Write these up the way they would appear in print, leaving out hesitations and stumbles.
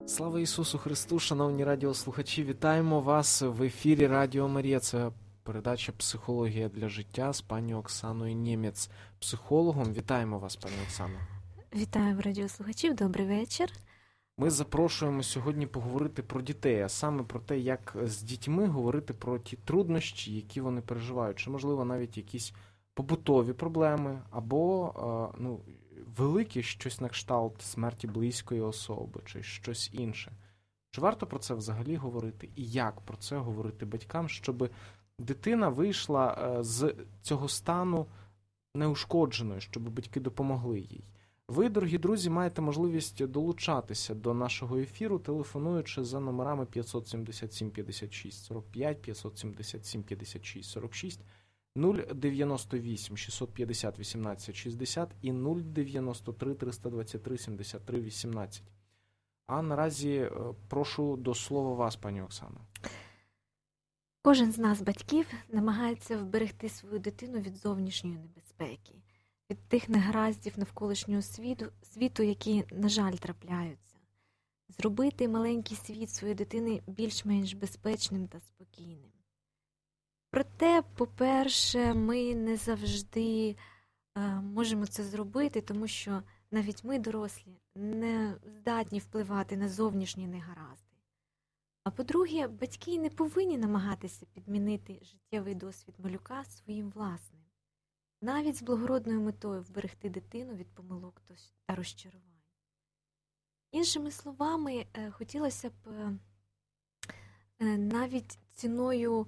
Слава Ісусу Христу, шановні радіослухачі, вітаємо вас в ефірі Радіо Марія. Це передача «Психологія для життя» з пані Оксаною Нємець, психологом. Вітаємо вас, пані Оксано. Вітаю радіослухачів, добрий вечір. Ми запрошуємо сьогодні поговорити про дітей, а саме про те, як з дітьми говорити про ті труднощі, які вони переживають, чи, можливо, навіть якісь побутові проблеми, або велике щось на кшталт смерті близької особи, чи щось інше. Чи варто про це взагалі говорити? І як про це говорити батькам, щоб дитина вийшла з цього стану неушкодженою, щоб батьки допомогли їй? Ви, дорогі друзі, маєте можливість долучатися до нашого ефіру, телефонуючи за номерами 577 56 45, 577 56 46, 098 650 18 60 і 093 323 73 18. А наразі прошу до слова вас, пані Оксано. Кожен з нас, батьків, намагається вберегти свою дитину від зовнішньої небезпеки, від тих негараздів навколишнього світу, які, на жаль, трапляються. Зробити маленький світ своєї дитини більш-менш безпечним та спокійним. Проте, по-перше, ми не завжди можемо це зробити, тому що навіть ми, дорослі, не здатні впливати на зовнішні негаразди. А по-друге, батьки не повинні намагатися підмінити життєвий досвід малюка своїм власним, навіть з благородною метою вберегти дитину від помилок та розчарувань. Іншими словами, хотілося б навіть ціною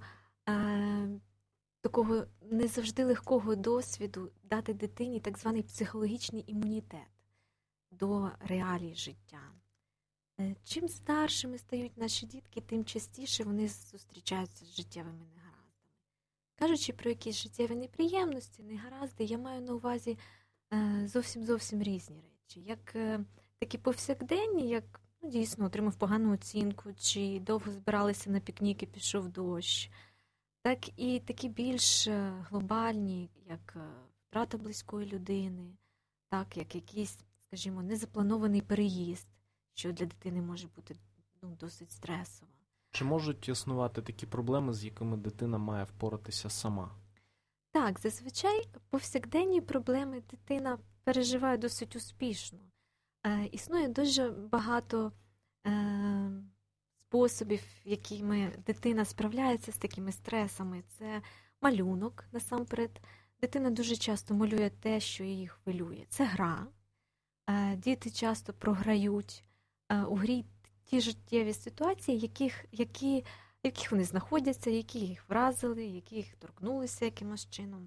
такого не завжди легкого досвіду дати дитині так званий психологічний імунітет до реалій життя. Чим старшими стають наші дітки, тим частіше вони зустрічаються з життєвими негараздами. Кажучи про якісь життєві неприємності, негаразди, я маю на увазі зовсім різні речі. Як такі повсякденні, як дійсно отримав погану оцінку, чи довго збиралися на пікнік і пішов дощ, так і такі більш глобальні, як втрата близької людини, так, як якийсь, скажімо, незапланований переїзд, що для дитини може бути досить стресово. Чи можуть існувати такі проблеми, з якими дитина має впоратися сама? Так, зазвичай повсякденні проблеми дитина переживає досить успішно. Існує дуже багато способів, якими дитина справляється з такими стресами. Це малюнок, насамперед. Дитина дуже часто малює те, що її хвилює. Це гра. Діти часто програють у грі ті життєві ситуації, яких вони знаходяться, які їх вразили, які їх торкнулися якимось чином.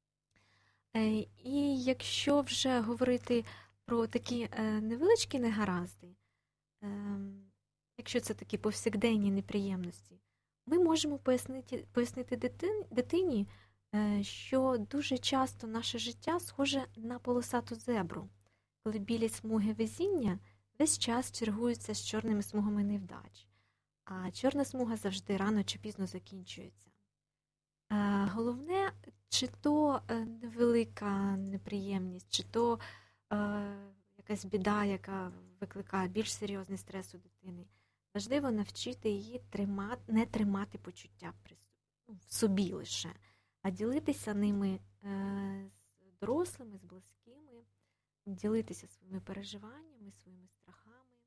І якщо вже говорити про такі невеличкі негаразди, якщо це такі повсякденні неприємності, ми можемо пояснити дитині, що дуже часто наше життя схоже на полосату зебру, коли білі смуги везіння весь час чергуються з чорними смугами невдач, а чорна смуга завжди рано чи пізно закінчується. Головне, чи то невелика неприємність, чи то якась біда, яка викликає більш серйозний стрес у дитини, важливо навчити її не тримати почуття в собі лише, а ділитися ними з дорослими, з близькими, ділитися своїми переживаннями, своїми страхами.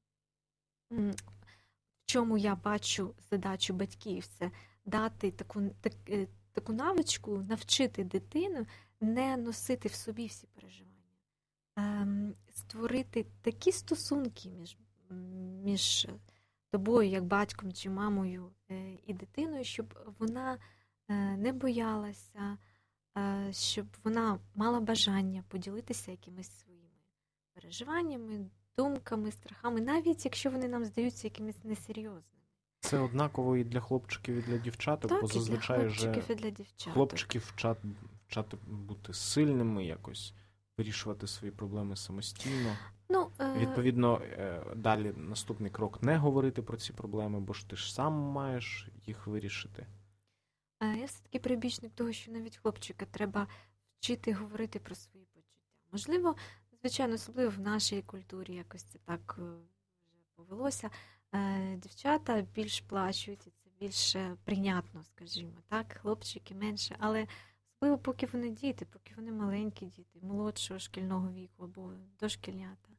В чому я бачу задачу батьків? Це дати таку навичку, навчити дитину не носити в собі всі переживання. Створити такі стосунки між тобою, як батьком чи мамою, і дитиною, щоб вона не боялася, щоб вона мала бажання поділитися якимись своїми переживаннями, думками, страхами, навіть якщо вони нам здаються якимись несерйозними. Це однаково і для хлопчиків, і для дівчаток, так, бо зазвичай хлопчиків вчати бути сильними, якось вирішувати свої проблеми самостійно. Відповідно, далі наступний крок – не говорити про ці проблеми, бо ж ти ж сам маєш їх вирішити. Я все-таки прибічник того, що навіть хлопчика треба вчити говорити про свої почуття. Можливо, звичайно, особливо в нашій культурі якось це так вже повелося. Дівчата більш плачуть, і це більше прийнятно, скажімо, так, хлопчики менше, але особливо поки вони діти, поки вони маленькі діти, молодшого шкільного віку або дошкільнята,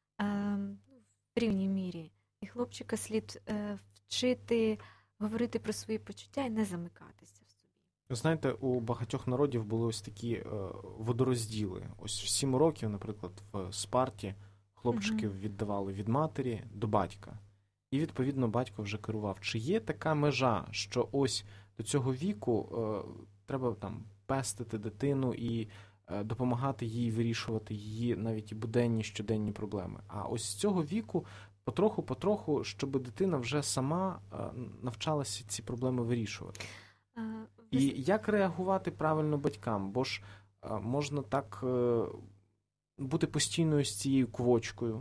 в рівній мірі. І хлопчика слід вчити говорити про свої почуття і не замикатися в собі. Знаєте, у багатьох народів були ось такі водорозділи. Ось в 7 років, наприклад, в Спарті хлопчиків віддавали від матері до батька. І, відповідно, батько вже керував. Чи є така межа, що ось до цього віку треба там пестити дитину і допомагати їй вирішувати її навіть і буденні, щоденні проблеми. А ось з цього віку потроху, щоб дитина вже сама навчалася ці проблеми вирішувати. І як реагувати правильно батькам? Бо ж можна так бути постійною з цією квочкою,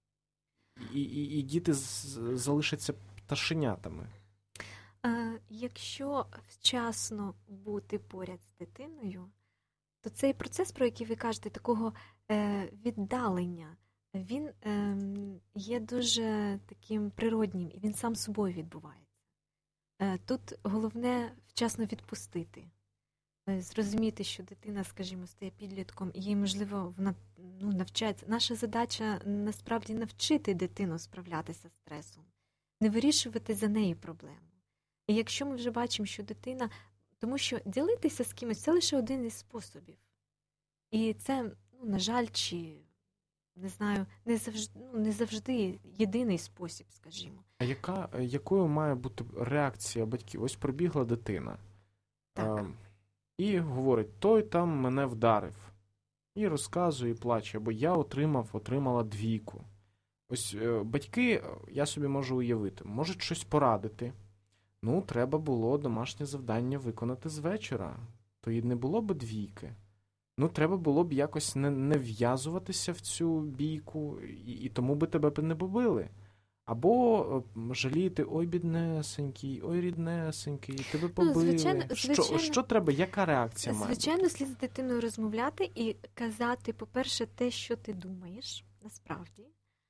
і діти залишаться пташенятами. Якщо вчасно бути поряд з дитиною, то цей процес, про який ви кажете, такого віддалення, він є дуже таким природнім, і він сам собою відбувається. Тут головне вчасно відпустити, зрозуміти, що дитина, скажімо, стає підлітком, і їй, можливо, вона навчається. Наша задача, насправді, навчити дитину справлятися з стресом, не вирішувати за неї проблему. І якщо ми вже бачимо, що дитина... Тому що ділитися з кимось – це лише один із способів. І це, на жаль, чи, не знаю, не завжди єдиний спосіб, скажімо. А якою має бути реакція батьків? Ось прибігла дитина. Так. І говорить, той там мене вдарив. І розказує, і плаче, бо я отримала 2. Ось батьки, я собі можу уявити, можуть щось порадити. Треба було домашнє завдання виконати з вечора. То і не було б 2. Треба було б якось не в'язуватися в цю бійку, і тому би тебе б не побили. Або жаліти, ой, біднесенький, ой, ріднесенький, тебе побили. Звичайно, що треба, яка реакція має? Звичайно, слід з дитиною розмовляти і казати, по-перше, те, що ти думаєш, насправді.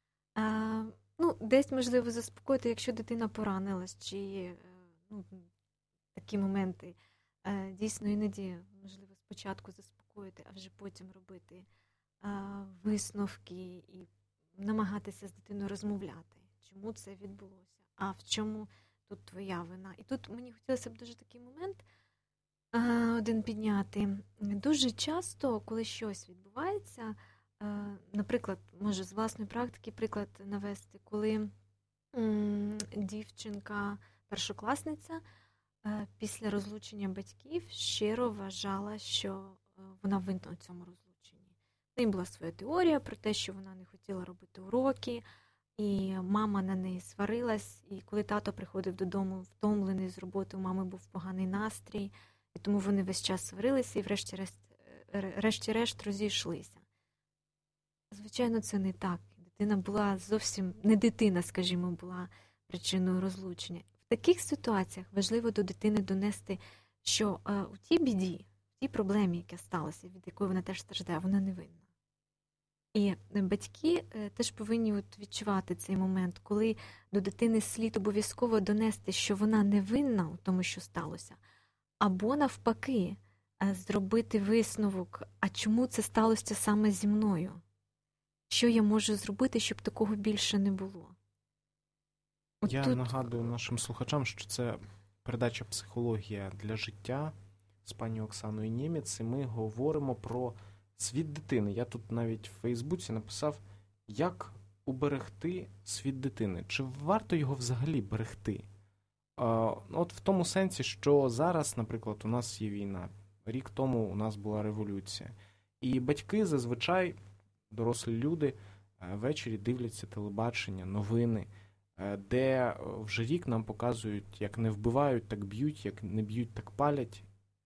Десь, можливо, заспокоїти, якщо дитина поранилась, чи такі моменти. Дійсно, іноді, можливо, спочатку заспокоїти, а вже потім робити висновки і намагатися з дитиною розмовляти. Чому це відбулося? А в чому тут твоя вина? І тут мені хотілося б дуже такий момент один підняти. Дуже часто, коли щось відбувається, наприклад, можу з власної практики приклад навести, коли дівчинка, першокласниця, після розлучення батьків щиро вважала, що вона винна у цьому розлученні. В неї була своя теорія про те, що вона не хотіла робити уроки, і мама на неї сварилась, і коли тато приходив додому втомлений з роботи, у мами був поганий настрій, і тому вони весь час сварилися і врешті-решт розійшлися. Звичайно, це не так. Дитина була зовсім, не дитина, скажімо, була причиною розлучення. В таких ситуаціях важливо до дитини донести, що у тій біді, в тій проблемі, яка сталася, від якої вона теж страждає, вона не винна. І батьки теж повинні відчувати цей момент, коли до дитини слід обов'язково донести, що вона не винна у тому, що сталося, або навпаки, зробити висновок, а чому це сталося саме зі мною? Що я можу зробити, щоб такого більше не було? Я нагадую нашим слухачам, що це передача «Психологія для життя» з пані Оксаною Нємець, і ми говоримо про світ дитини. Я тут навіть в Фейсбуці написав, як уберегти світ дитини. Чи варто його взагалі берегти? От в тому сенсі, що зараз, наприклад, у нас є війна. Рік тому у нас була революція. І батьки зазвичай, дорослі люди, ввечері дивляться телебачення, новини, де вже рік нам показують, як не вбивають, так б'ють, як не б'ють, так палять.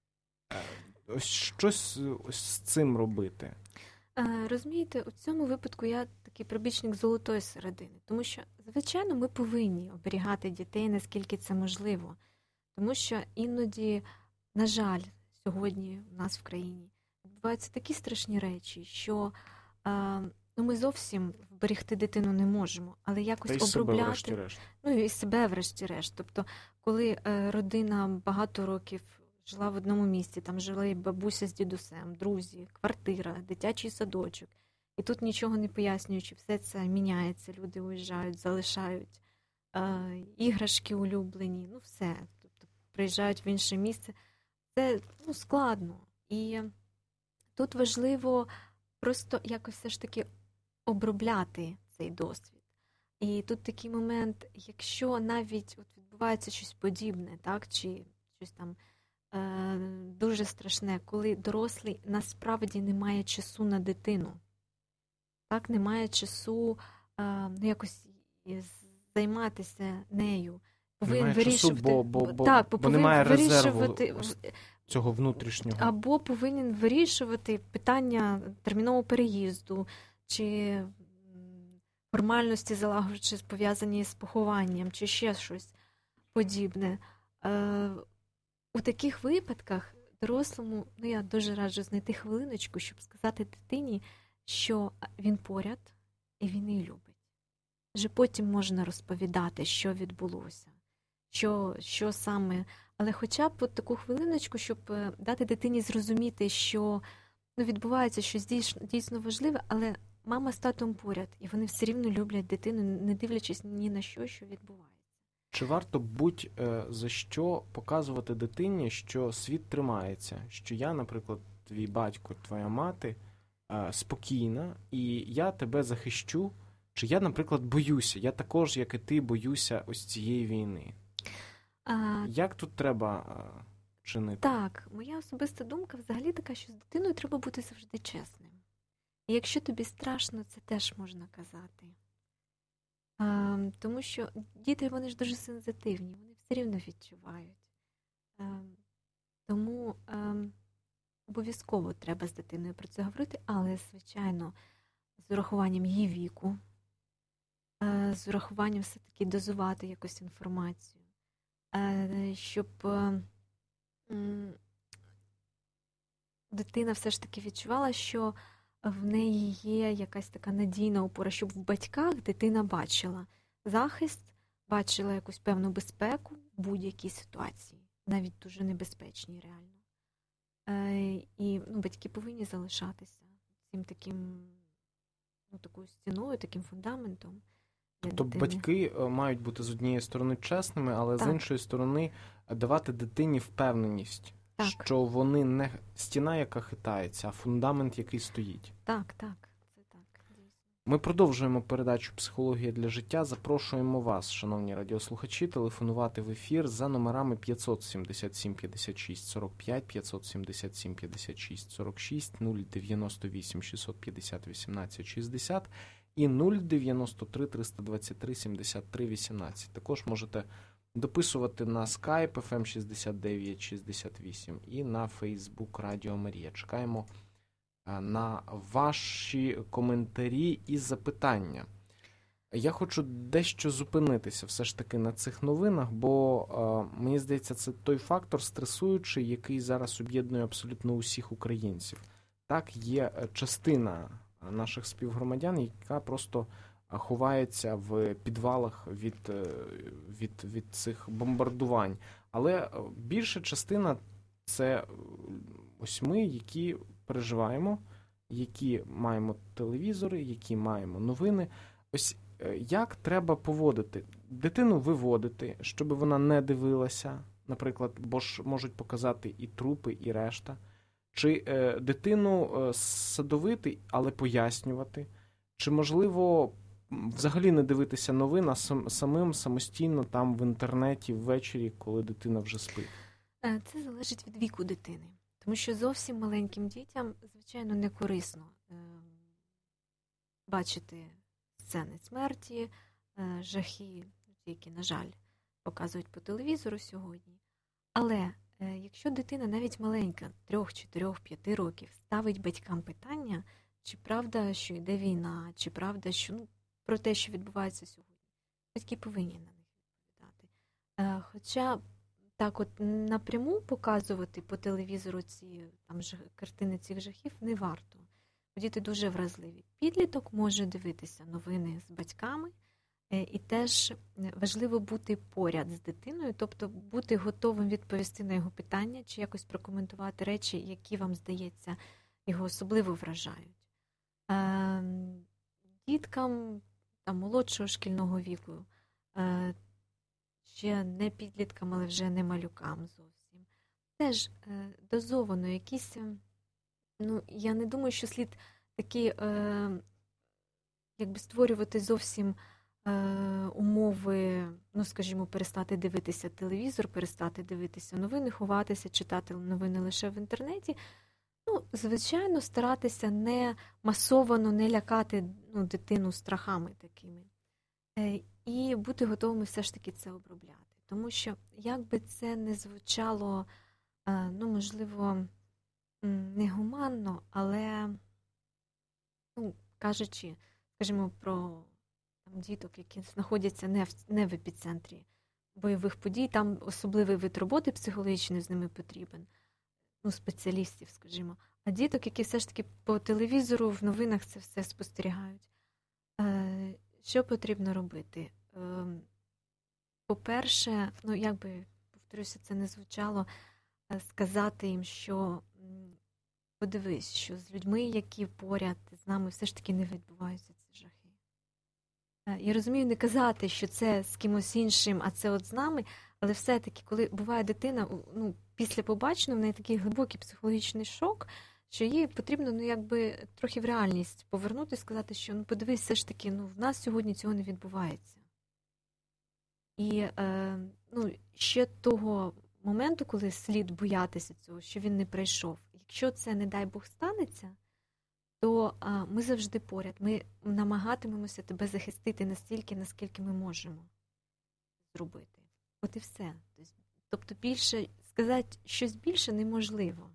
Ось щось з цим робити. Розумієте, у цьому випадку я такий прибічник золотої середини. Тому що, звичайно, ми повинні оберігати дітей, наскільки це можливо. Тому що іноді, на жаль, сьогодні в нас в країні відбуваються такі страшні речі, що ми зовсім вберегти дитину не можемо, але Та якось й себе обробляти. врешті-решт. Ну і себе врешті-решт. Тобто, коли родина багато років жила в одному місці, там жили бабуся з дідусем, друзі, квартира, дитячий садочок, і тут нічого не пояснюючи, все це міняється, люди уїжджають, залишають іграшки улюблені, ну все. Тобто приїжджають в інше місце. Це складно. І тут важливо просто якось все ж таки обробляти цей досвід. І тут такий момент, якщо навіть відбувається щось подібне, так, чи щось там дуже страшне, коли дорослий насправді не має часу на дитину, так, не має часу якось займатися нею. Немає часу, бо немає резерву цього внутрішнього. Або повинен вирішувати питання термінового переїзду, чи формальності залагоджені, пов'язані з похованням, чи ще щось подібне. У таких випадках дорослому, я дуже раджу знайти хвилиночку, щоб сказати дитині, що він поряд і він її любить. Вже потім можна розповідати, що відбулося, що саме. Але хоча б таку хвилиночку, щоб дати дитині зрозуміти, що відбувається щось дійсно важливе, але мама з татом поряд, і вони все рівно люблять дитину, не дивлячись ні на що відбувається. Чи варто будь-за що показувати дитині, що світ тримається? Що я, наприклад, твій батько, твоя мати спокійна, і я тебе захищу? Чи я, наприклад, боюся? Я також, як і ти, боюся ось цієї війни. Як тут треба чинити? Так, моя особиста думка взагалі така, що з дитиною треба бути завжди чесним. І якщо тобі страшно, це теж можна казати. Тому що діти, вони ж дуже сенситивні, вони все рівно відчувають. Тому обов'язково треба з дитиною про це говорити, але, звичайно, з урахуванням її віку, з урахуванням все-таки дозувати якусь інформацію, щоб дитина все ж таки відчувала, що в неї є якась така надійна опора, щоб в батьках дитина бачила захист, бачила якусь певну безпеку в будь-якій ситуації, навіть дуже небезпечній реально. І батьки повинні залишатися цим такою стіною, таким фундаментом. Тобто батьки мають бути з однієї сторони чесними, але так. З іншої сторони давати дитині впевненість, так. що вони не стіна, яка хитається, а фундамент, який стоїть. Так, це так, дійсно. Ми продовжуємо передачу «Психологія для життя». Запрошуємо вас, шановні радіослухачі, телефонувати в ефір за номерами 577 56 45, 577 56 46, 098 650 18 60 і 093 323 73 18. Також можете дописувати на Skype FM 6968 і на Facebook Радіо Марія. Чекаємо на ваші коментарі і запитання. Я хочу дещо зупинитися все ж таки на цих новинах, бо, мені здається, це той фактор стресуючий, який зараз об'єднує абсолютно усіх українців. Так, є частина наших співгромадян, яка просто ховається в підвалах від цих бомбардувань. Але більша частина – це ось ми, які переживаємо, які маємо телевізори, які маємо новини. Ось як треба поводити? Дитину виводити, щоб вона не дивилася, наприклад, бо ж можуть показати і трупи, і решта. Чи дитину садовити, але пояснювати? Чи, можливо, взагалі не дивитися новин, а самостійно там в інтернеті ввечері, коли дитина вже спить? Це залежить від віку дитини. Тому що зовсім маленьким дітям, звичайно, не корисно бачити сцени смерті, жахи, які, на жаль, показують по телевізору сьогодні. Але якщо дитина навіть маленька, 3, 4, 5 років, ставить батькам питання, чи правда, що йде війна, чи правда, що про те, що відбувається сьогодні, батьки повинні на них відповідати. Хоча так от напряму показувати по телевізору ці картини цих жахів не варто. діти дуже вразливі. Підліток може дивитися новини з батьками, і теж важливо бути поряд з дитиною, тобто бути готовим відповісти на його питання чи якось прокоментувати речі, які вам, здається, його особливо вражають. Діткам молодшого шкільного віку, ще не підліткам, але вже не малюкам зовсім. Теж дозовано якісь, я не думаю, що слід такі, створювати зовсім умови, скажімо, перестати дивитися телевізор, перестати дивитися новини, ховатися, читати новини лише в інтернеті. Звичайно, старатися не масовано не лякати дитину страхами такими. І бути готовими все ж таки це обробляти. Тому що, як би це не звучало, можливо, негуманно, але, кажучи, скажімо, про діток, які знаходяться не в епіцентрі бойових подій, там особливий вид роботи психологічний з ними потрібен, спеціалістів, скажімо. А діток, які все ж таки по телевізору, в новинах це все спостерігають. Що потрібно робити? По-перше, повторюся, це не звучало, сказати їм, що подивись, що з людьми, які поряд з нами, все ж таки не відбуваються ці жахи. Я розумію, не казати, що це з кимось іншим, а це от з нами, але все-таки, коли буває дитина, після побаченого, в неї такий глибокий психологічний шок, що їй потрібно, трохи в реальність повернути і сказати, що, подивись, все ж таки, в нас сьогодні цього не відбувається. І, ще того моменту, коли слід боятися цього, що він не прийшов. Якщо це, не дай Бог, станеться, то ми завжди поряд. Ми намагатимемося тебе захистити настільки, наскільки ми можемо зробити. От і все. Тобто сказати щось більше неможливо.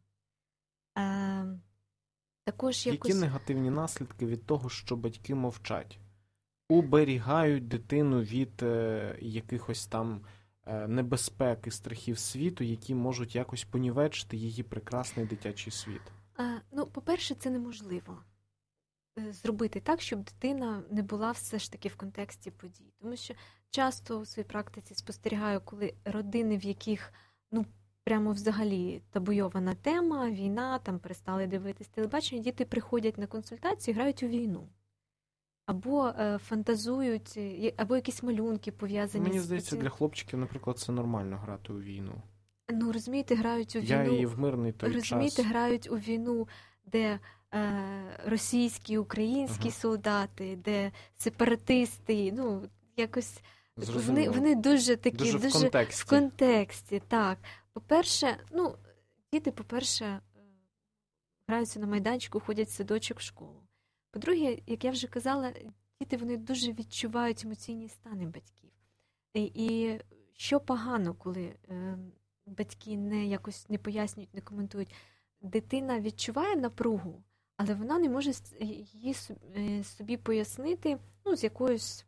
Також Які негативні наслідки від того, що батьки мовчать? Уберігають дитину від якихось там небезпек і страхів світу, які можуть якось понівечити її прекрасний дитячий світ? По-перше, це неможливо зробити так, щоб дитина не була все ж таки в контексті подій. Тому що часто у своїй практиці спостерігаю, коли родини, в яких, прямо взагалі табуйована тема, війна, там перестали дивитись телебачення, діти приходять на консультацію і грають у війну. Або фантазують, або якісь малюнки пов'язані з... Мені здається, для хлопчиків, наприклад, це нормально грати у війну. Розумієте, грають у війну... Я її в мирний той розумієте, час... грають у війну, де російські, українські солдати, де сепаратисти, якось... Вони дуже такі... Дуже в контексті, так. По-перше, діти, граються на майданчику, ходять в садочок, в школу. По-друге, як я вже казала, діти, вони дуже відчувають емоційні стани батьків. І що погано, коли батьки якось не пояснюють, не коментують. Дитина відчуває напругу, але вона не може її собі пояснити, з якоюсь...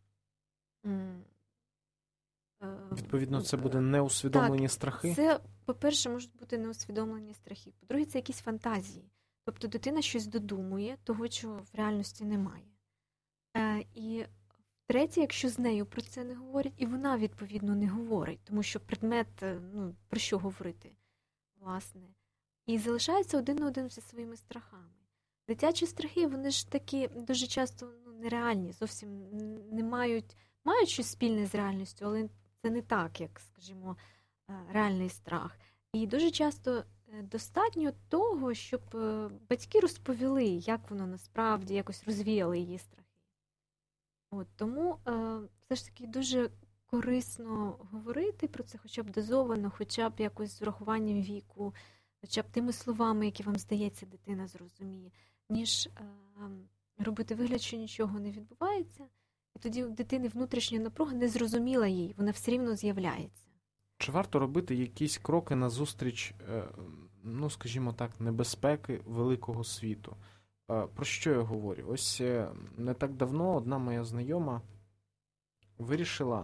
Відповідно, це буде неусвідомлені страхи? Це, по-перше, можуть бути неусвідомлені страхи. По-друге, це якісь фантазії. Тобто дитина щось додумує, того, чого в реальності немає. І третє, якщо з нею про це не говорять, і вона, відповідно, не говорить, тому що предмет, про що говорити, власне. І залишається один на один зі своїми страхами. Дитячі страхи, вони ж такі дуже часто нереальні, зовсім не мають щось спільне з реальністю, але це не так, як, скажімо, реальний страх. І дуже часто достатньо того, щоб батьки розповіли, як воно насправді, якось розвіяли її страхи. Тому все ж таки дуже корисно говорити про це, хоча б дозовано, хоча б якось з урахуванням віку, хоча б тими словами, які вам здається, дитина зрозуміє, ніж робити вигляд, що нічого не відбувається. І тоді у дитини внутрішня напруга не зрозуміла їй, вона все рівно з'являється. Чи варто робити якісь кроки назустріч, скажімо так, небезпеки великого світу? Про що я говорю? Ось не так давно одна моя знайома вирішила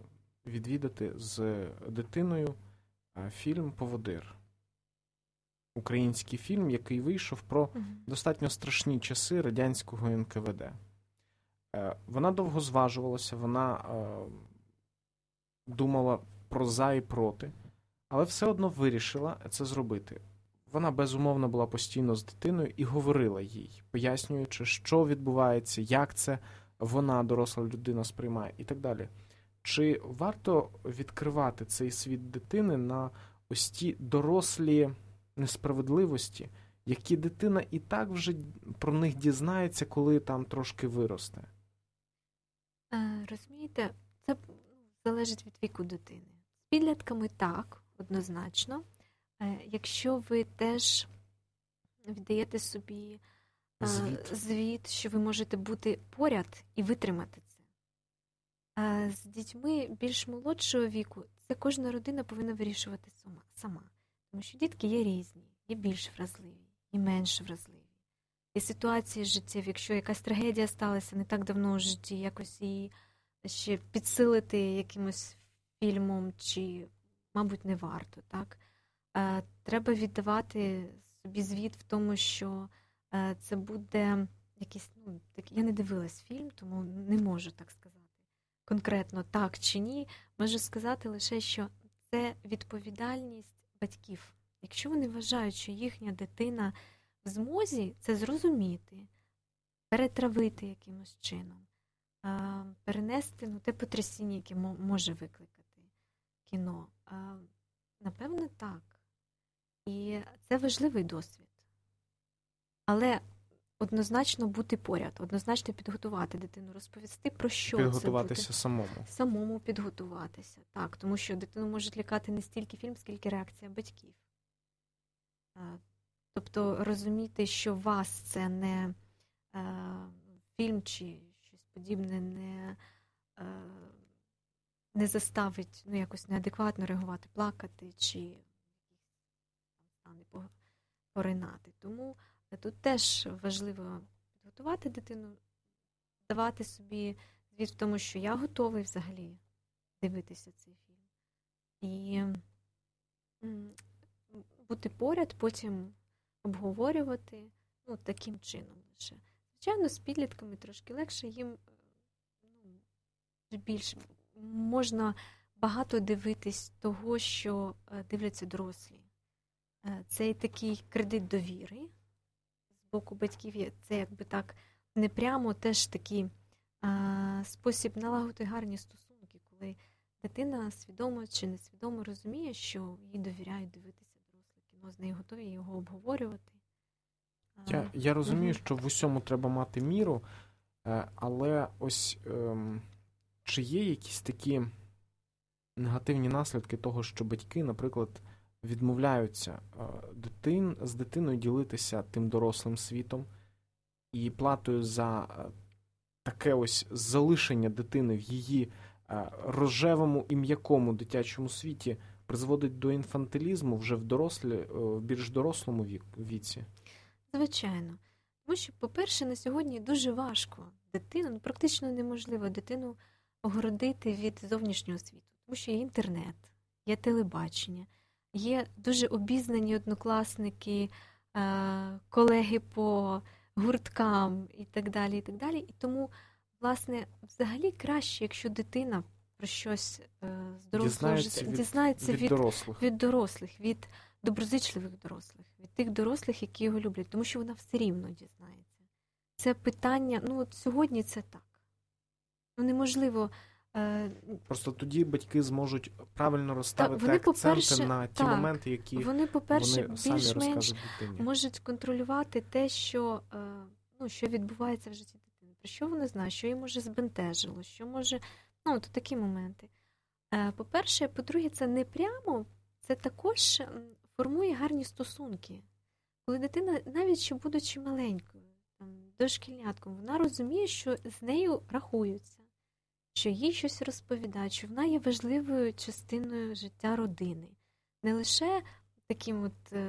відвідати з дитиною фільм «Поводир». український фільм, який вийшов про достатньо страшні часи радянського НКВД. Вона довго зважувалася, вона думала про за і проти, але все одно вирішила це зробити. Вона, безумовно, була постійно з дитиною і говорила їй, пояснюючи, що відбувається, як це вона, доросла людина, сприймає і так далі. Чи варто відкривати цей світ дитини на ось ті дорослі несправедливості, які дитина і так вже про них дізнається, коли там трошки виросте? Розумієте, це залежить від віку дитини. З підлітками так, однозначно. Якщо ви теж віддаєте собі звіт, що ви можете бути поряд і витримати це. З дітьми більш молодшого віку це кожна родина повинна вирішувати сама. Тому що дітки є різні, є більш вразливі, є менш вразливі. Є ситуації життєві, якщо якась трагедія сталася не так давно в житті, якось її ще підсилити якимось фільмом, чи, мабуть, не варто, так? Треба віддавати собі звіт в тому, що це буде якийсь, я не дивилась фільм, тому не можу так сказати конкретно так чи ні. Можу сказати лише, що це відповідальність батьків. Якщо вони вважають, що їхня дитина в змозі це зрозуміти, перетравити якимось чином, перенести те потрясіння, яке може викликати кіно, напевно, так. І це важливий досвід. Але однозначно бути поряд, однозначно підготувати дитину, розповісти, про що підготуватися це буде. самому. Самому підготуватися, так. Тому що дитину може лякати не стільки фільм, скільки реакція батьків. Тобто розуміти, що вас це не фільм чи щось подібне не заставить якось неадекватно реагувати, плакати чи стане поринати. Тому тут теж важливо підготувати дитину, давати собі звіт в тому, що я готовий взагалі дивитися цей фільм. І бути поряд, потім обговорювати, таким чином лише. Звичайно, з підлітками трошки легше, їм більш можна багато дивитись того, що дивляться дорослі. Це і такий кредит довіри з боку батьків є. Це якби так не прямо теж такий спосіб налагодити гарні стосунки, коли дитина свідомо чи несвідомо розуміє, що їй довіряють дивитися доросле кіно, з нею готові його обговорювати. Я розумію, що в усьому треба мати міру, але ось чи є якісь такі негативні наслідки того, що батьки, наприклад, відмовляються з дитиною ділитися тим дорослим світом і платою за таке ось залишення дитини в її рожевому і м'якому дитячому світі призводить до інфантилізму вже в більш дорослому віці? Звичайно. Тому що, по-перше, на сьогодні дуже важко дитину, практично неможливо дитину огородити від зовнішнього світу. Тому що є інтернет, є телебачення, є дуже обізнані однокласники, колеги по гурткам і так далі, і так далі. І тому, власне, взагалі краще, якщо дитина про щось з дорослого життя дізнається від дорослих, від доброзичливих дорослих, від тих дорослих, які його люблять, тому що вона все рівно дізнається. Це питання, от сьогодні це так. Неможливо. Просто тоді батьки зможуть правильно розставити акценти на ті моменти, які вони самі розкажуть дитині. Можуть контролювати те, що відбувається в житті дитини. Про що вона знає, що її може збентежило, що може... то такі моменти. По-перше, по-друге, це не прямо, це також формує гарні стосунки. Коли дитина, навіть ще будучи маленькою, дошкільнятком, вона розуміє, що з нею рахуються, що їй щось розповідають, що вона є важливою частиною життя родини. Не лише таким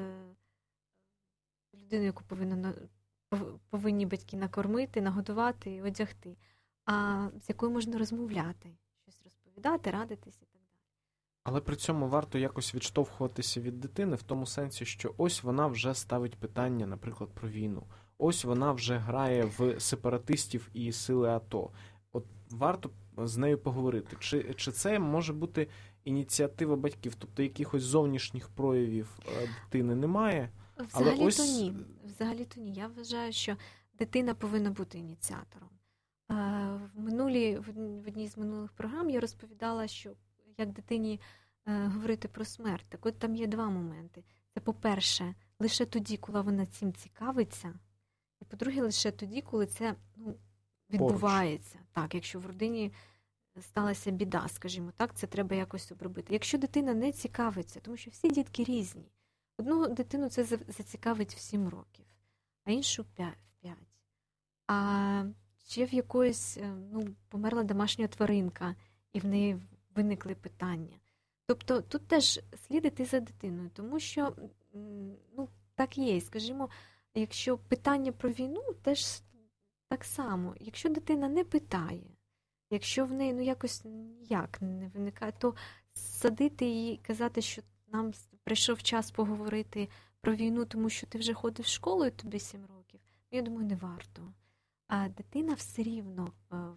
людиною, яку повинні батьки накормити, нагодувати і одягти, а з якою можна розмовляти, щось розповідати, радитись і так далі. Але при цьому варто якось відштовхуватися від дитини в тому сенсі, що ось вона вже ставить питання, наприклад, про війну. Ось вона вже грає в сепаратистів і сили АТО. От варто з нею поговорити. Чи це може бути ініціатива батьків, тобто якихось зовнішніх проявів дитини немає? Взагалі-то ні. Взагалі-то ні. Я вважаю, що дитина повинна бути ініціатором. В одній з минулих програм я розповідала, що як дитині говорити про смерть. Так от там є два моменти. Це, по-перше, лише тоді, коли вона цим цікавиться, і, по-друге, лише тоді, коли це відбувається. Так, якщо в родині сталася біда, скажімо так, це треба якось обробити. Якщо дитина не цікавиться, тому що всі дітки різні. Одну дитину це зацікавить в 7 років, а іншу в 5. А ще в якоїсь, померла домашня тваринка, і в неї виникли питання. Тобто тут теж слід іти за дитиною, тому що, так є, скажімо, якщо питання про війну, теж так само. Якщо дитина не питає, якщо в неї якось ніяк не виникає, то садити її, казати, що нам прийшов час поговорити про війну, тому що ти вже ходиш в школу і тобі 7 років, я думаю, не варто. А дитина все рівно,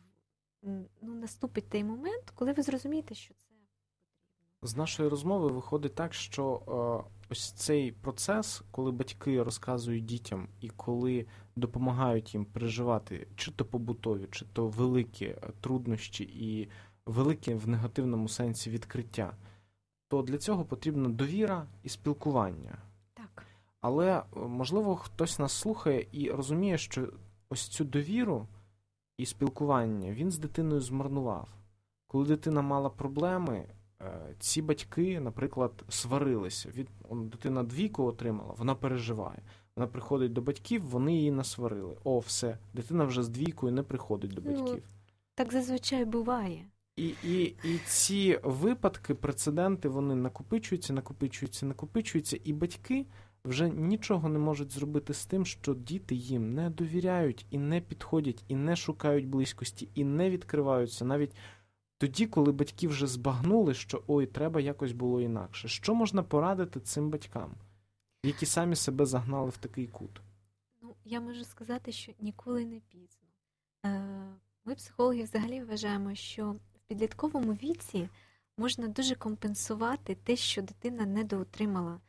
наступить той момент, коли ви зрозумієте, що це потрібно. З нашої розмови виходить так, що ось цей процес, коли батьки розказують дітям і коли допомагають їм переживати чи то побутові, чи то великі труднощі і велике в негативному сенсі відкриття, то для цього потрібна довіра і спілкування. Так. Але, можливо, хтось нас слухає і розуміє, що ось цю довіру і спілкування він з дитиною змарнував. Коли дитина мала проблеми, ці батьки, наприклад, сварилися. Дитина 2 отримала, вона переживає. Вона приходить до батьків, вони її насварили. Все, дитина вже з 2 не приходить до батьків. Так зазвичай буває. І ці випадки, прецеденти, вони накопичуються, і батьки вже нічого не можуть зробити з тим, що діти їм не довіряють, і не підходять, і не шукають близькості, і не відкриваються. Навіть тоді, коли батьки вже збагнули, що треба якось було інакше. Що можна порадити цим батькам, які самі себе загнали в такий кут? Я можу сказати, що ніколи не пізно. Ми, психологи, взагалі вважаємо, що в підлітковому віці можна дуже компенсувати те, що дитина недоотримала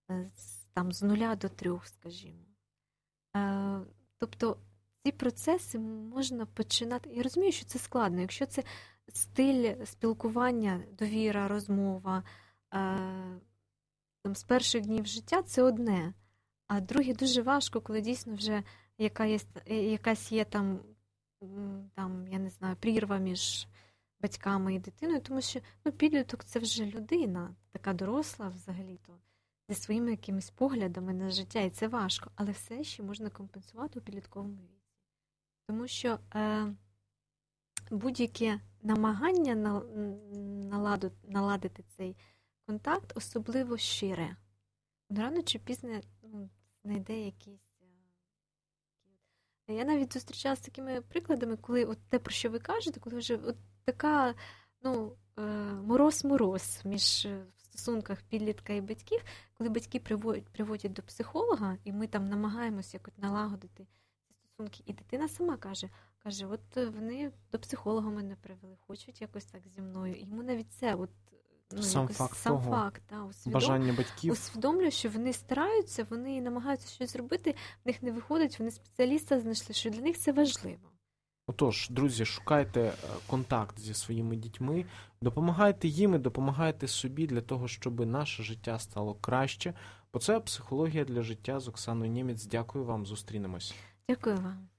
з 0 до 3, скажімо. Тобто ці процеси можна починати. Я розумію, що це складно. Якщо це стиль спілкування, довіра, розмова, з перших днів життя, це одне. А друге дуже важко, коли дійсно вже якась є там, я не знаю, прірва між батьками і дитиною, тому що підліток – це вже людина, така доросла взагалі-то, зі своїми якимись поглядами на життя, і це важко, але все ще можна компенсувати у підлітковому віці. Тому що будь-яке намагання наладити цей контакт, особливо щире, рано чи пізно знайде якісь. Я навіть зустрічалася з такими прикладами, коли те, про що ви кажете, коли вже така, мороз між в стосунках підлітка і батьків, коли батьки приводять до психолога, і ми там намагаємося якось налагодити ці стосунки, і дитина сама каже, вони до психолога мене привели, хочуть якось так зі мною. І йому навіть це сам факт, бажання батьків. Усвідомлюю, що вони стараються, вони намагаються щось зробити, в них не виходить, вони спеціаліста знайшли, що для них це важливо. Отож, друзі, шукайте контакт зі своїми дітьми, допомагайте їм і допомагайте собі для того, щоб наше життя стало краще. Бо це «Психологія для життя» з Оксаною Нємець. Дякую вам, зустрінемось. Дякую вам.